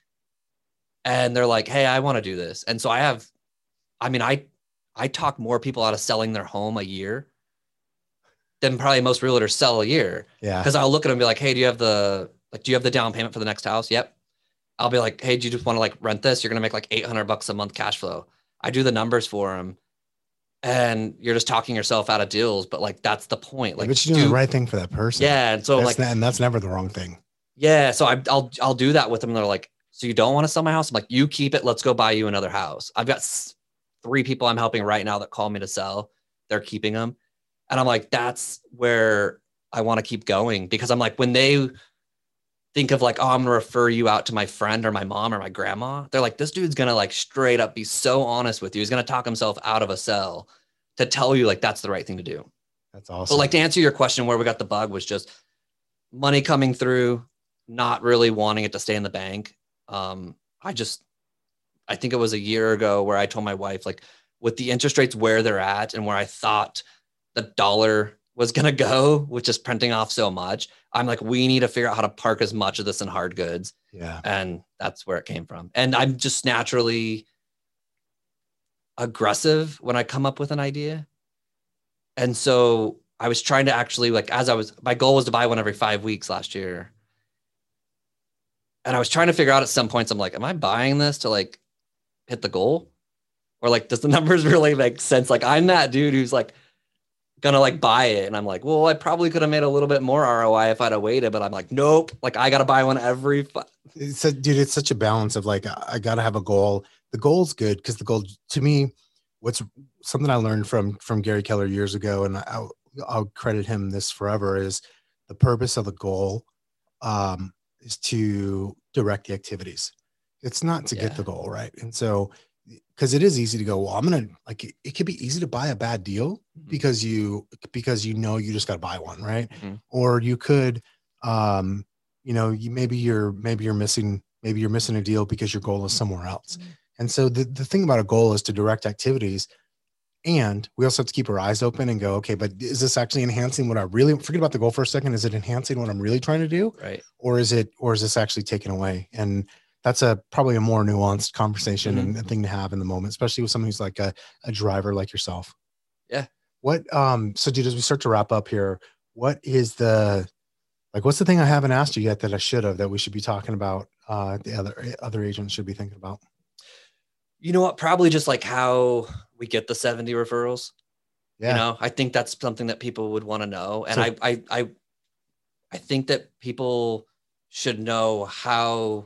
and they're like, hey, I want to do this. And so I have, I mean, I, I talk more people out of selling their home a year than probably most realtors sell a year. Yeah. Cause I'll look at them and be like, hey, do you have the, like, do you have the down payment for the next house? Yep. I'll be like, hey, do you just want to like rent this? You're going to make like eight hundred bucks a month cash flow. I do the numbers for them and you're just talking yourself out of deals. But like, that's the point. Like, yeah, but you're doing do, the right thing for that person. Yeah. And so that's like, not, and that's never the wrong thing. Yeah. So I, I'll, I'll do that with them. They're like, so you don't want to sell my house? I'm like, you keep it. Let's go buy you another house. I've got three people I'm helping right now that call me to sell. They're keeping them. And I'm like, that's where I want to keep going because I'm like, when they think of like, oh, I'm going to refer you out to my friend or my mom or my grandma. They're like, this dude's going to like straight up be so honest with you. He's going to talk himself out of a sell to tell you like, that's the right thing to do. That's awesome. But like to answer your question, where we got the bug was just money coming through, not really wanting it to stay in the bank. Um, I just, I think it was a year ago where I told my wife, like with the interest rates where they're at and where I thought the dollar was going to go, which is printing off so much. I'm like, we need to figure out how to park as much of this in hard goods. Yeah. And that's where it came from. And I'm just naturally aggressive when I come up with an idea. And so I was trying to actually like, as I was, my goal was to buy one every five weeks last year. And I was trying to figure out at some points, I'm like, am I buying this to like hit the goal? Or like, does the numbers really make sense? Like I'm that dude who's like, gonna like buy it. And I'm like, well, I probably could have made a little bit more R O I if I'd have waited, but I'm like, nope, like I got to buy one every. Fu- it's a, dude, it's such a balance of like, I got to have a goal. The goal's good. Cause the goal to me, what's something I learned from, from Gary Keller years ago, and I'll, I'll credit him this forever, is the purpose of the goal um, is to direct the activities. It's not to yeah. get the goal. Right. And so, because it is easy to go, well, I'm going to like, it, it could be easy to buy a bad deal mm-hmm. because you, because you know, you just got to buy one. Right. Mm-hmm. Or you could, um, you know, you, maybe you're, maybe you're missing, maybe you're missing a deal because your goal is somewhere else. Mm-hmm. And so the, the thing about a goal is to direct activities. And we also have to keep our eyes open and go, okay, but is this actually enhancing what I really forget about the goal for a second? Is it enhancing what I'm really trying to do? Right. Or is it, or is this actually taken away? And that's a probably a more nuanced conversation mm-hmm. and a thing to have in the moment, especially with someone who's like a, a driver like yourself. Yeah. What, um, so dude, as we start to wrap up here, what is the, like, what's the thing I haven't asked you yet that I should have, that we should be talking about, uh, the other, other agents should be thinking about? You know what? Probably just like how we get the seventy referrals. Yeah. You know, I think that's something that people would want to know. And so, I, I, I, I think that people should know how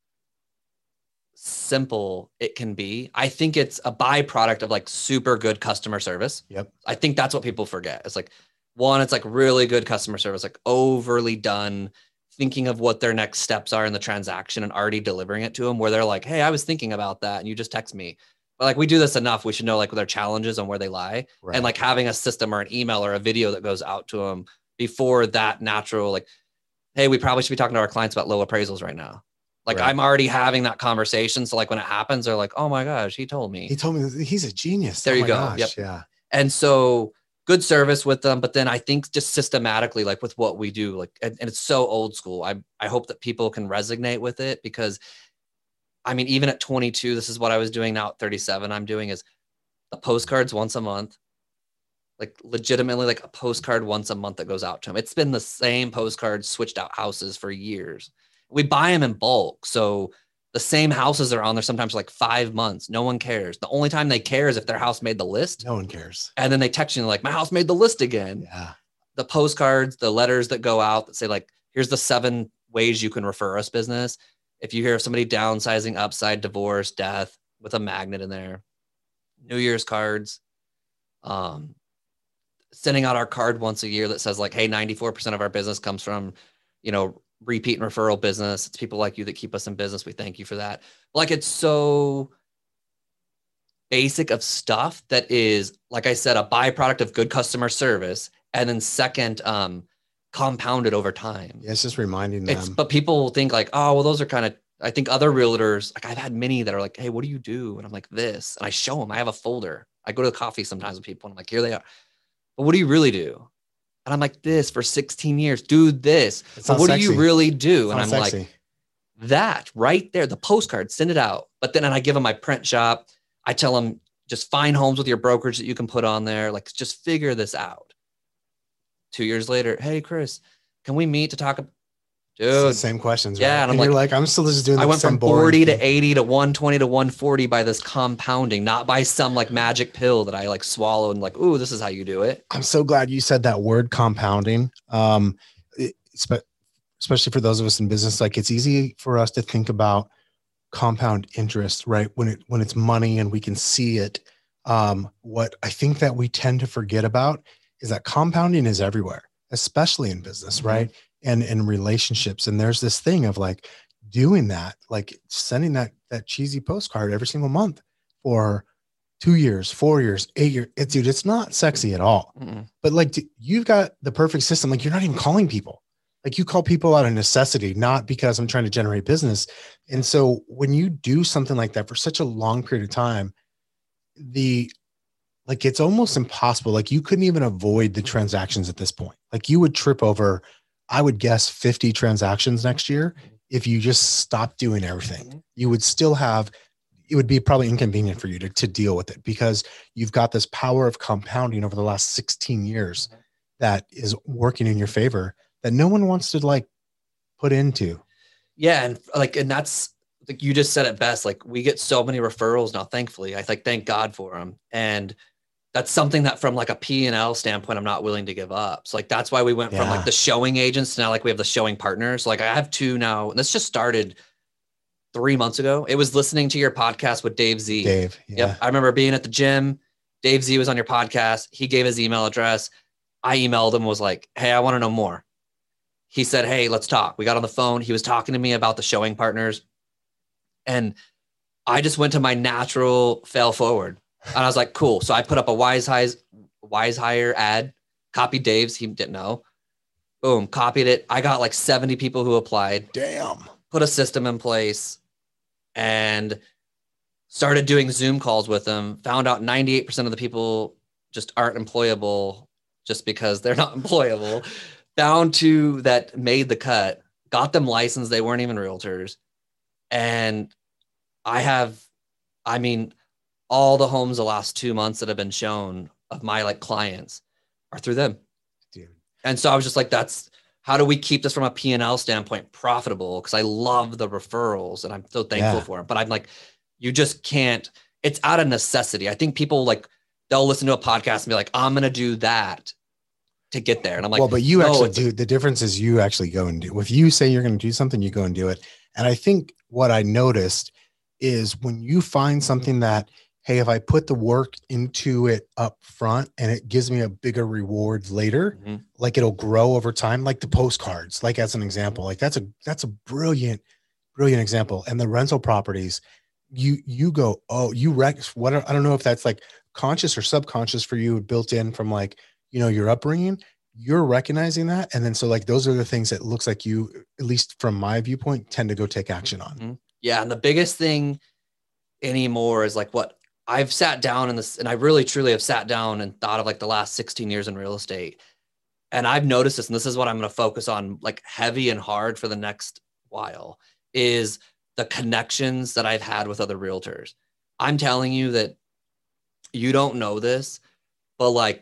simple it can be. I think it's a byproduct of like super good customer service. Yep. I think that's what people forget. It's like, one, it's like really good customer service, like overly done, thinking of what their next steps are in the transaction and already delivering it to them, where they're like, hey, I was thinking about that and you just text me. But like, we do this enough. We should know like their challenges and where they lie. Right. And like having a system or an email or a video that goes out to them before that natural, like, hey, we probably should be talking to our clients about low appraisals right now. Like right. I'm already having that conversation. So like when it happens, they're like, oh my gosh, he told me. He told me he's a genius. There oh you go. Gosh. Yep. Yeah. And so good service with them. But then I think just systematically, like with what we do, like, and, and it's so old school. I, I hope that people can resonate with it, because I mean, even at twenty-two, this is what I was doing. Now at thirty-seven, I'm doing is the postcards once a month, like legitimately like a postcard once a month that goes out to them. It's been the same postcards, switched out houses for years. We buy them in bulk. So the same houses are on there sometimes for like five months. No one cares. The only time they care is if their house made the list. No one cares. And then they text you like, my house made the list again. Yeah. The postcards, the letters that go out that say like, here's the seven ways you can refer us business. If you hear of somebody downsizing, upside, divorce, death, with a magnet in there. New Year's cards. Um, sending out our card once a year that says like, hey, ninety-four percent of our business comes from, you know, repeat and referral business. It's people like you that keep us in business. We thank you for that. Like, it's so basic of stuff that is, like I said, a byproduct of good customer service. And then second, um, compounded over time. Yeah, it's just reminding them. It's, but people think like, oh, well, those are kind of, I think other realtors, like I've had many that are like, hey, what do you do? And I'm like, this, and I show them, I have a folder. I go to the coffee sometimes with people and I'm like, here they are. But what do you really do? And I'm like, this for sixteen years, do this. But what sexy. do you really do? And I'm sexy. like, that right there, the postcard, send it out. But then and I give them my print shop. I tell them, just find homes with your brokerage that you can put on there. Like, just figure this out. Two years later, hey, Chris, can we meet to talk? Dude, it's the same questions. Yeah. Right? And I'm and like, you're like, I'm still just doing I went from boring forty thing. to eighty to one twenty to one forty by this compounding, not by some like magic pill that I like swallow and like, ooh, this is how you do it. I'm so glad you said that word, compounding. Um, it, especially for those of us in business, like it's easy for us to think about compound interest, right? When it, when it's money and we can see it. Um, what I think that we tend to forget about is that compounding is everywhere, especially in business, mm-hmm. right? And in relationships. And there's this thing of like doing that, like sending that, that cheesy postcard every single month for two years, four years, eight years. It's, dude, it's not sexy at all. Mm-mm. But like, dude, you've got the perfect system. Like, you're not even calling people. Like, you call people out of necessity, not because I'm trying to generate business. And so when you do something like that for such a long period of time, the, like, it's almost impossible. Like, you couldn't even avoid the transactions at this point. Like, you would trip over, I would guess fifty transactions next year. If you just stopped doing everything, you would still have, it would be probably inconvenient for you to, to deal with it, because you've got this power of compounding over the last sixteen years that is working in your favor that no one wants to like put into. Yeah. And like, and that's like, you just said it best. Like, we get so many referrals now, thankfully. I like, thank God for them. And that's something that from like a P and L standpoint, I'm not willing to give up. So like, that's why we went yeah. from like the showing agents to now, like we have the showing partners. Like, I have two now, and this just started three months ago. It was listening to your podcast with Dave Z. Dave. Yeah. Yep. I remember being at the gym. Dave Z was on your podcast. He gave his email address. I emailed him, was like, hey, I want to know more. He said, hey, let's talk. We got on the phone. He was talking to me about the showing partners. And I just went to my natural fail forward. And I was like, cool. So I put up a Wise Highs, Wise Hire ad, copied Dave's. He didn't know. Boom, copied it. I got like seventy people who applied. Damn. Put a system in place. And started doing Zoom calls with them, found out ninety-eight percent of the people just aren't employable just because they're not employable, down to that made the cut, got them licensed. They weren't even realtors. And I have, I mean, all the homes the last two months that have been shown of my like clients are through them. Dude. And so I was just like, that's, how do we keep this from a P and L standpoint profitable? Because I love the referrals and I'm so thankful Yeah. for it. But I'm like, you just can't, it's out of necessity. I think people like, they'll listen to a podcast and be like, I'm going to do that to get there. And I'm like, well, but you no, actually it's- do. The difference is you actually go and do. If you say you're going to do something, you go and do it. And I think what I noticed is when you find something that, hey, if I put the work into it up front and it gives me a bigger reward later, Mhm. like it'll grow over time, like the postcards, like as an example, like that's a, that's a brilliant, brilliant example. And the rental properties, you, you go, oh, you rec what, I don't know if that's like conscious or subconscious for you, built in from like, you know, your upbringing, you're recognizing that. And then, so like, those are the things that looks like you, at least from my viewpoint, tend to go take action on. Mhm. Yeah. And the biggest thing anymore is like what I've sat down in this, and I really truly have sat down and thought of like the last sixteen years in real estate. And I've noticed this, and this is what I'm going to focus on like heavy and hard for the next while, is the connections that I've had with other realtors. I'm telling you that you don't know this, but like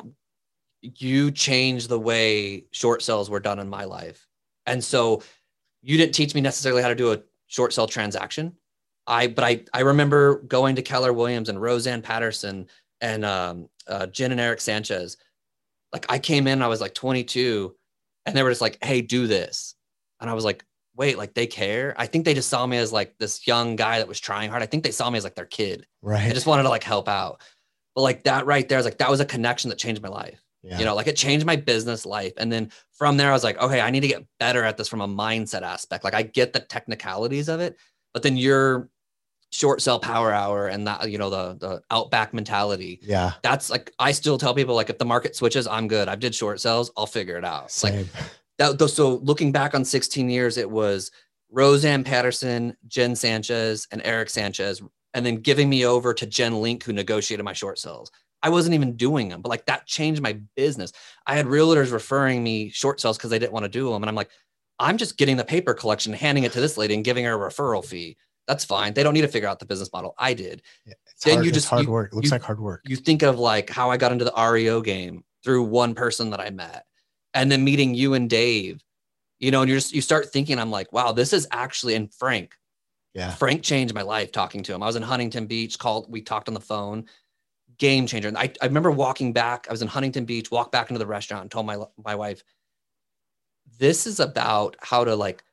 you changed the way short sales were done in my life. And so you didn't teach me necessarily how to do a short sale transaction. I, but I, I remember going to Keller Williams and Roseanne Patterson and um, uh, Jen and Eric Sanchez. Like I came in, I was like twenty-two and they were just like, hey, do this. And I was like, wait, like they care? I think they just saw me as like this young guy that was trying hard. I think they saw me as like their kid. Right. They just wanted to like help out. But like that right there is like, that was a connection that changed my life. Yeah. You know, like it changed my business life. And then from there, I was like, okay, I need to get better at this from a mindset aspect. Like I get the technicalities of it, but then your short sell power hour and that, you know, the, the outback mentality. Yeah. That's like, I still tell people like, if the market switches, I'm good. I did short sales. I'll figure it out. Same. Like that. So looking back on sixteen years, it was Roseanne Patterson, Jen Sanchez, and Eric Sanchez, and then giving me over to Jen Link, who negotiated my short sales. I wasn't even doing them, but like that changed my business. I had realtors referring me short sales because they didn't want to do them. And I'm like, I'm just getting the paper collection, handing it to this lady and giving her a referral fee. That's fine. They don't need to figure out the business model. I did. Yeah, it's Then hard, you it's just- hard you- work. It looks you- like hard work. You think of like how I got into the R E O game through one person that I met, and then meeting you and Dave, you know, and you're just, you start thinking, I'm like, wow, this is actually, and Frank, Yeah. Frank changed my life talking to him. I was in Huntington Beach, called, we talked on the phone, game changer. And I, I remember walking back, I was in Huntington Beach, walked back into the restaurant and told my, my wife, this is about how to like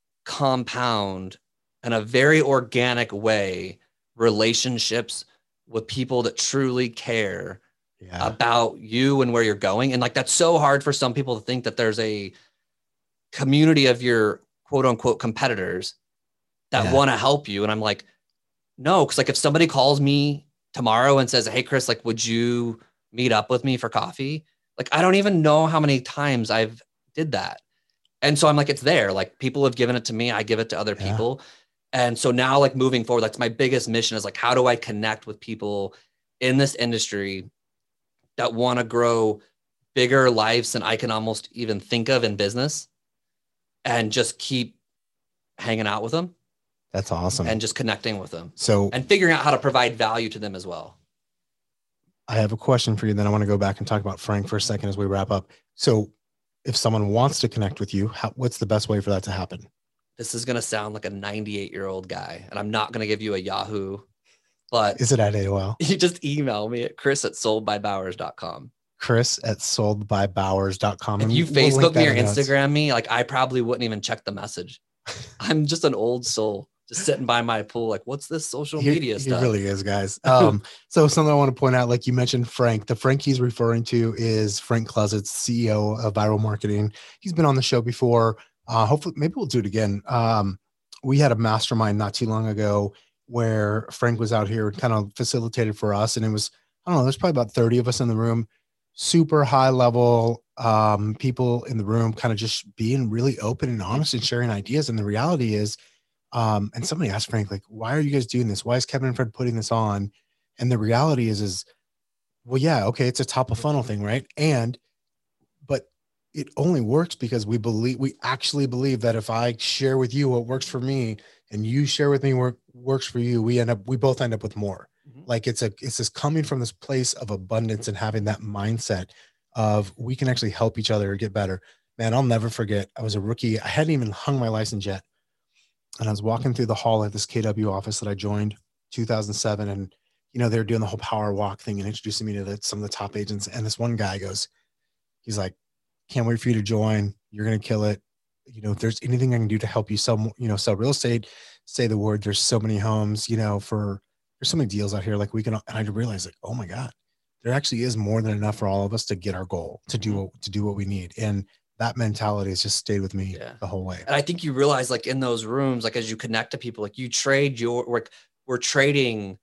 compound in a very organic way relationships with people that truly care Yeah. about you and where you're going. And like, that's so hard for some people to think that there's a community of your quote unquote competitors that Yeah. want to help you. And I'm like, no, because like if somebody calls me tomorrow and says, hey, Chris, like, would you meet up with me for coffee? Like, I don't even know how many times I've did that. And so I'm like, it's there. Like people have given it to me. I give it to other Yeah. people. And so now like moving forward, that's my biggest mission is like, how do I connect with people in this industry that want to grow bigger lives than I can almost even think of in business, and just keep hanging out with them That's awesome. and just connecting with them So and figuring out how to provide value to them as well. I have a question for you. Then I want to go back and talk about Frank for a second as we wrap up. So if someone wants to connect with you, how, what's the best way for that to happen? This is going to sound like a ninety-eight year old guy, and I'm not going to give you a Yahoo, but Is it at A O L? you just email me at chris at sold by bowers dot com. Chris at sold by bowers dot com. If you We'll link Facebook that me or in notes. Instagram me, like I probably wouldn't even check the message. I'm just an old soul, just sitting by my pool. Like, what's this social He- media he stuff? really is, guys. Um, so something I want to point out, like you mentioned, Frank, the Frank he's referring to is Frank Klesitz, C E O of Viral Marketing. He's been on the show before. Uh, hopefully, maybe we'll do it again. Um, we had a mastermind not too long ago where Frank was out here, kind of facilitated for us. And it was, I don't know, there's probably about thirty of us in the room, super high level um, people in the room, kind of just being really open and honest and sharing ideas. And the reality is, Um, and somebody asked Frank, like, why are you guys doing this? Why is Kevin and Fred putting this on? And the reality is, is, well, yeah, okay, it's a top of funnel thing, right? And, but it only works because we believe, we actually believe that if I share with you what works for me and you share with me what works for you, we end up, we both end up with more. Mm-hmm. Like it's a, it's this coming from this place of abundance and having that mindset of we can actually help each other get better. Man, I'll never forget. I was a rookie. I hadn't even hung my license yet. And I was walking through the hall at this K W office that I joined two thousand seven. And, you know, they were doing the whole power walk thing and introducing me to the, some of the top agents. And this one guy goes, he's like, can't wait for you to join. You're going to kill it. You know, if there's anything I can do to help you sell, you know, sell real estate, say the word. There's so many homes, you know, for, there's so many deals out here. Like we can, and I realized like, oh my God, there actually is more than enough for all of us to get our goal, to do what, to do what we need. And that mentality has just stayed with me yeah. the whole way. And I think you realize like in those rooms, like as you connect to people, like you trade your, we're, we're trading,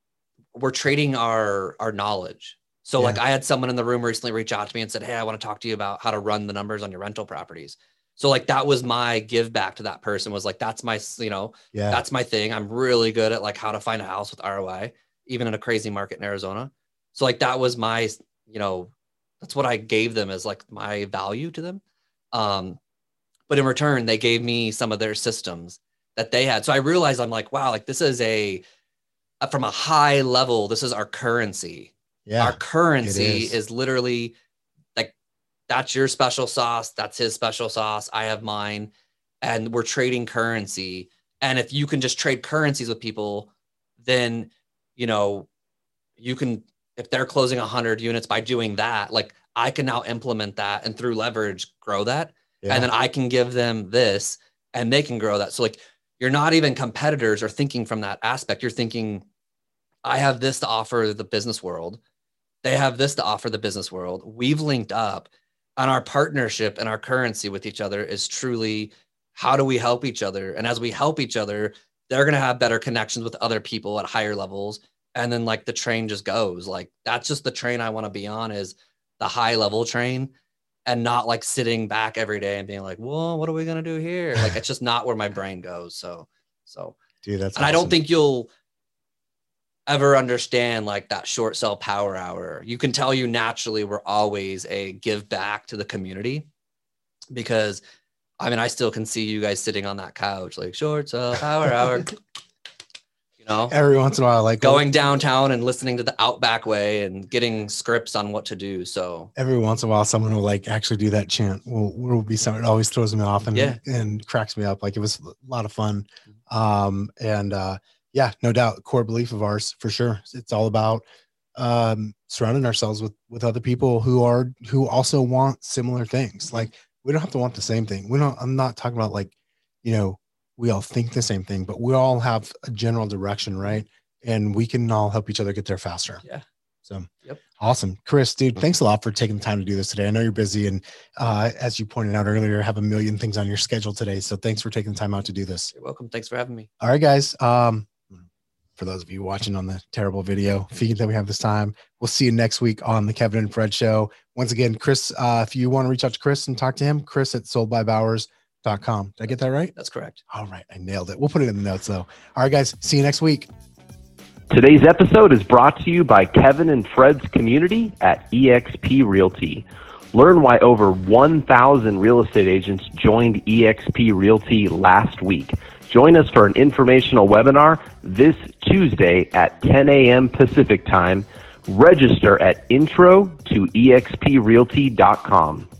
we're trading our, our knowledge. So yeah. like I had someone in the room recently reach out to me and said, hey, I want to talk to you about how to run the numbers on your rental properties. So like, that was my give back to that person was like, that's my, you know, yeah. that's my thing. I'm really good at like how to find a house with R O I, even in a crazy market in Arizona. So like, that was my, you know, that's what I gave them as like my value to them. Um, but in return, they gave me some of their systems that they had. So I realized I'm like, wow, like this is a, a from a high level, this is our currency. Yeah, our currency is. is literally like, that's your special sauce. That's his special sauce. I have mine. And we're trading currency. And if you can just trade currencies with people, then, you know, you can, if they're closing a hundred units by doing that, like I can now implement that and through leverage grow that. Yeah. And then I can give them this and they can grow that. So like, you're not even competitors or thinking from that aspect. You're thinking, I have this to offer the business world. They have this to offer the business world. We've linked up and our partnership and our currency with each other is truly, how do we help each other? And as we help each other, they're going to have better connections with other people at higher levels. And then like the train just goes like, that's just the train I want to be on is the high level train and not like sitting back every day and being like, well, what are we going to do here? Like, it's just not where my brain goes. So, so dude, that's and awesome. I don't think you'll ever understand like that short sell power hour. You can tell you naturally, we're always a give back to the community because I mean, I still can see you guys sitting on that couch, like short sell power hour. You know, every once in a while, like going downtown and listening to the Outback Way and getting scripts on what to do. So every once in a while, someone will like actually do that chant. Will will be something. It always throws me off and yeah. and cracks me up. Like it was a lot of fun. Um, and uh, yeah, no doubt, core belief of ours for sure. It's all about um, surrounding ourselves with with other people who are who also want similar things. Like we don't have to want the same thing. We don't. I'm not talking about like, you know, we all think the same thing, but we all have a general direction, right? And we can all help each other get there faster. Yeah. So yep. Awesome. Chris, dude, thanks a lot for taking the time to do this today. I know you're busy. And uh, as you pointed out earlier, have a million things on your schedule today. So thanks for taking the time out to do this. You're welcome. Thanks for having me. All right, guys. Um, for those of you watching on the terrible video feed that we have this time, we'll see you next week on the Kevin and Fred Show. Once again, Chris, uh, if you want to reach out to Chris and talk to him, Chris at sold by bowers dot com. Did I get that right? That's correct. All right. I nailed it. We'll put it in the notes though. All right, guys. See you next week. Today's episode is brought to you by Kevin and Fred's community at E X P Realty. Learn why over one thousand real estate agents joined E X P Realty last week. Join us for an informational webinar this Tuesday at ten a.m. Pacific time. Register at intro to E X P realty dot com.